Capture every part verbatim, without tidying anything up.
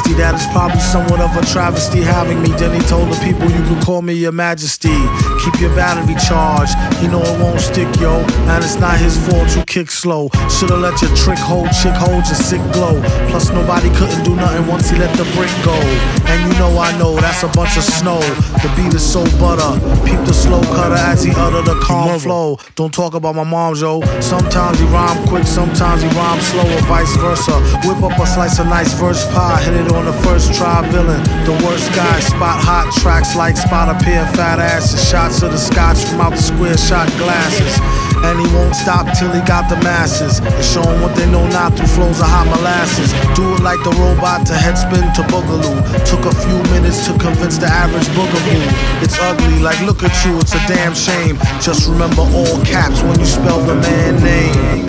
majesty. That is probably somewhat of a travesty having me. Then he told the people, you can call me your majesty. Keep your battery charged, he know it won't stick, yo. And it's not his fault you kick slow. Should've let your trick hold, chick hold your sick glow. Plus nobody couldn't do nothing once he let the brick go. And you know I know that's a bunch of snow. The beat is so butter. Peep the slow cutter as he utter the calm flow. Don't talk about my mom, yo. Sometimes he rhyme quick, sometimes he rhyme slow, or vice versa. Whip up a slice of nice verse pie, hit it on the first try. Villain, the worst guy. Spot hot tracks like spot a pair of fat asses. Shots of the scotch from out the square shot glasses. And he won't stop till he got the masses. And show them what they know now through flows of hot molasses. Do it like the robot to headspin to boogaloo. Took a few minutes to convince the average boogaboo. It's ugly, like look at you, it's a damn shame. Just remember all caps when you spell the man name.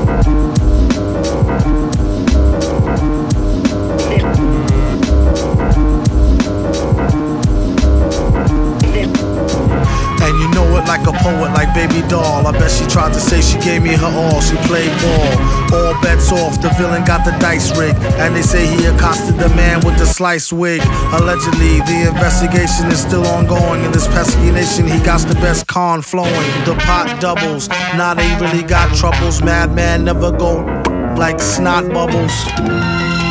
Like a poet, like Baby Doll. I bet she tried to say she gave me her all. She played ball. All bets off, the villain got the dice rigged. And they say he accosted the man with the sliced wig. Allegedly, the investigation is still ongoing. In this pesky nation, he got the best con flowing. The pot doubles, now they really got troubles. Madman never go like snot bubbles.